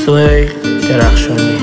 سهیل درخشانی،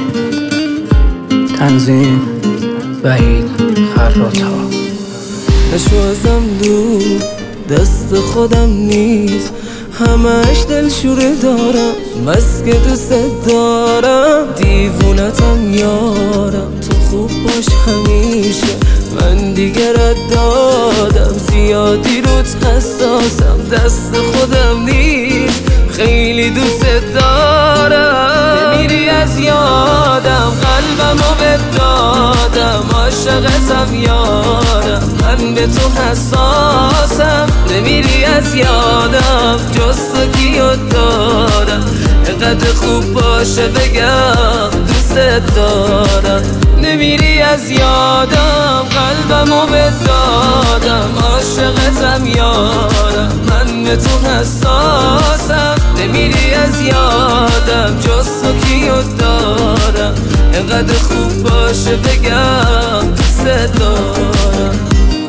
تنظیم وحید خراط‌ها. نشو ازم دور، دست خودم نیست، همش دلشوره دارم، بس که دوست دارم، دیوونتم یارم، تو خوب باش همیشه، من دیگرت دادم، زیادی روت حساسم، دست خودم نیست، خیلی دوست دارم، نمیری از یادم، قلبمو بهت دادم، عاشقتم یارم، من به تو حساسم، نمیری از یادم، جز تو کیو دارم، اینقدر خوب باشه بگم دوست دارم، نمیری از یادم، قلبمو بهت دادم، عاشقتم یارم، من به تو حساسم، نمیری از یادم، جز تو کیو دارم، اینقدر خوب باشه بگم دوست دارم.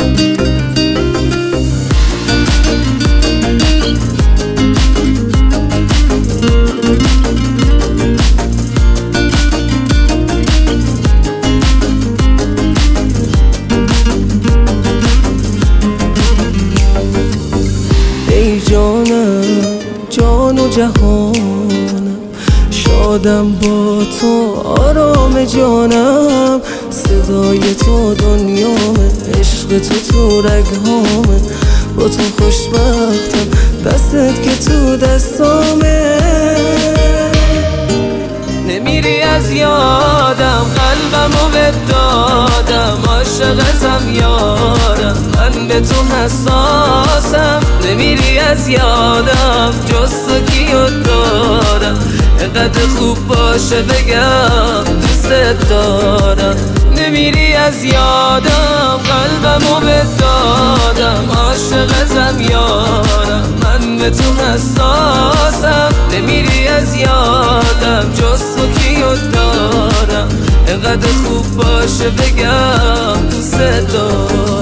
ای جانم، جان و جهانم، شادم با تو، آرام جانم، صدای تو دنیامه، عشق تو رگهامه، با تو خوشبختم، دستت که تو دستامه، نمیری از یادم، قلبمو بهت دادم، عاشقتم یارم، من به تو حساسم، نمیری از یادم، جز تو کیو دارم، اینقدر خوب باشه بگم دوست دارم، نمیری از یادم، قلبمو بهت دادم، عاشقتم یارم، من به تو حساسم، نمیری از یادم، جز تو کیو دارم، اینقدر خوب باشه بگم دوست دارم.